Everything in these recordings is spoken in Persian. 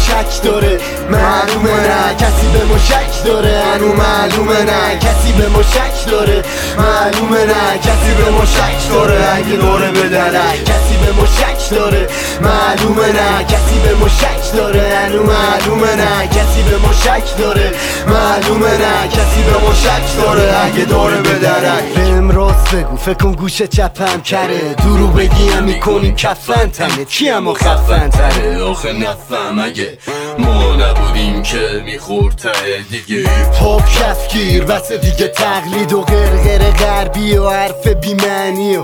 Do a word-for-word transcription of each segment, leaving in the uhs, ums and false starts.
شک داره، معلومه نه کسی به ما شک داره، انو معلومه نه کسی به ما شک داره، معلومه نه کسی به ما شک داره، اگه دوره بدرک کسی به ما شک داره، معلومه نه کسی به ما شک داره، انو معلومه نه کسی به ما شک داره، معلومه نه کسی به ما شک داره، اگه دوره بدرک. بهم راست بگو فکر کن گوش چپم کره، درو بگیم میکنیم کفن تنه، کیم و خفن تره؟ آخه نفهم اگه ما نبودیم که میخورد ته دیگه پاپ کفگیر بس دیگه تقلید و غرغر غربی و حرف بیمعنی و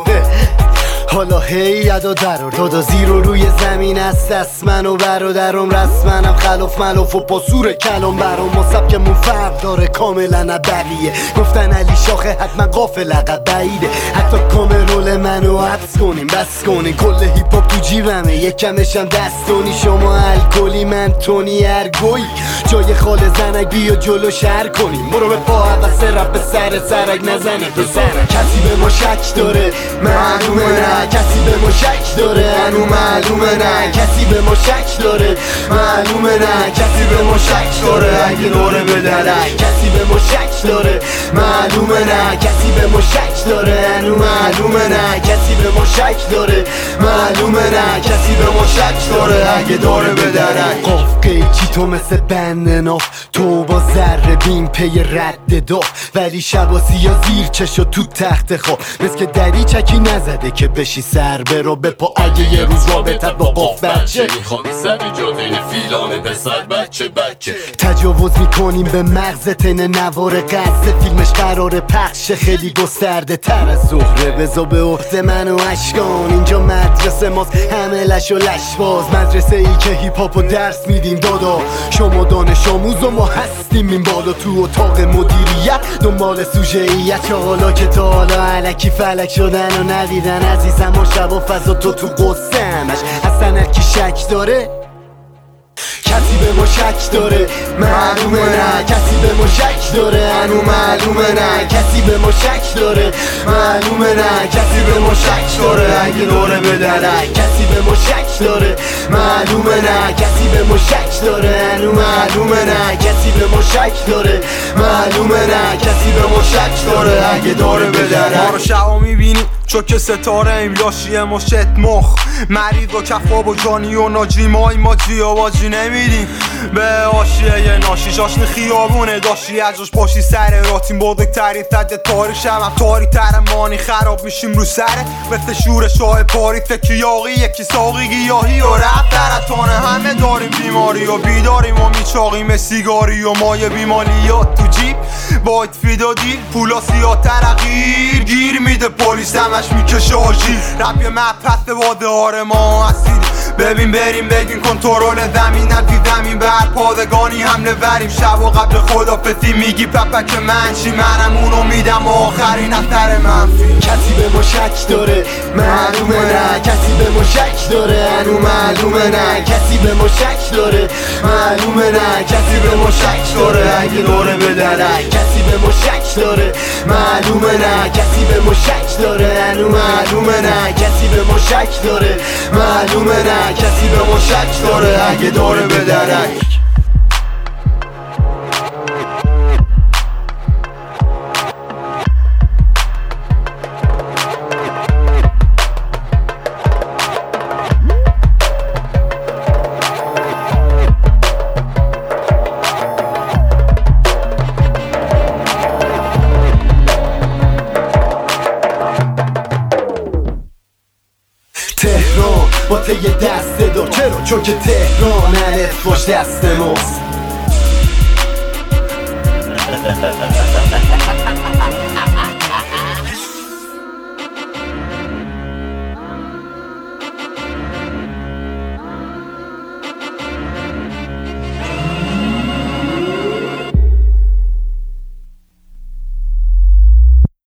حالا هی ادا درار دادا زیر و روی زمین است دست من و برادرم رسمنم خلاف ملاف و پاسور کلام برام ما سبکمون فرق داره کاملا بقیه گفتن علی شاخه حتما قافل عقب بعیده حتی کامرول منو حبس کنیم بس کنیم کل هیپ هاپ تو جیبمه یکمشم دستونی شما الکلی من تونی ارگوی جای خال زنک بیا جلو شهر کنیم برو به پا عوض رپ به سر سرک نزنه به سرک کسی به ما شک داره معلومه نه کسی به ما شک داره انو معلومه نه کسی به ما شک داره معلومه نه کسی به ما شک داره اگه دوره بدرک کسی به ما شک داره معلومه نه کسی به ما شک داره انو معلومه نه کسی به ما شک داره معلومه نه کسی به ما شک داره اگه دوره بدرک قاف قیچی تو مثل بند ناف تو با ذره بین پی رد داف ولی شباسی یا زیر چشو تو تخت خواب مثل که دری چکی نزده که بشی سر برو بپا اگه یه روز رابطت با قاف بچه میخوام سر جادین فیلانه پسر بچه بچه تجاوز میکنیم به مغز تن نوار قصد فیلمش قرار پخش خیلی گسترده تر از زهره بزا به عهده من و اشکان اینجا مدرسه ماست همه لش و لشباز مدرسه ای که هیپ هاپو درس میدیم دادا شما دانش آموز و ما هستیم این بالا تو اتاق مدیریت دنبال سوژه‌ایت چه حالا که تا حالا علکی فلک شدن و ندیدن عزیزم و شب و فضا تو تو قصه همش اصلا هرکی شک داره کسی به ما شک داره معلومه نه کسی به ما شک داره انو معلومه نه کسی به ما شک داره معلومه نه کسی به ما شک داره اگه دوره بدرک کسی به ما شک داره معلومه نه کسی به ما شک داره انو معلومه نه کسی به ما شک داره معلومه نه کسی به ما شک داره اگه دوره بدرک ما رو شبا میبینی چون که ستاره ایم لاشی ما شت مخ مریض و کفاب و جانی و ناجی مای ما جی آوازی نمیدیم به آشیه یه ناشی جاشن خیابونه داشتی ازش پاشی سر راتیم بزرگترین صد تاری شبم تاری تر مانی خراب میشیم رو سره مثل شور شاه پاری تکی یاقی یکی ساقی گیاهی و رفت درتانه همه داریم بیماری و بیداریم و میچاقیم سیگاری و مایه بیمالیات تو جیب باید فیدا دیل پولا سیاه ترقیر گیر میده پلیس همش میکشه آجیل رپ یه مبحث واده آره ما هستید ببین بریم بگین کنترل زمین از زمین بر پادگانی حمله وریم شب و قبل خدافزی میگی پپک منشی منم اونو میدم آخرین اثر منفی کسی به ما شک داره معلومه نه کسی به ما شک داره انو معلومه نه کسی به ما شک داره معلومه نه کسی به ما شک داره اگه دوره بدرک کسی به ما شک داره معلومه نه کسی به ما شک داره انو معلومه نه کسی به ما شک داره معلومه نه کسی به ما شک داره اگه دوره بدرک تهران با ته یه دسته دار چرا؟ چون که تهران الف باش دست ماست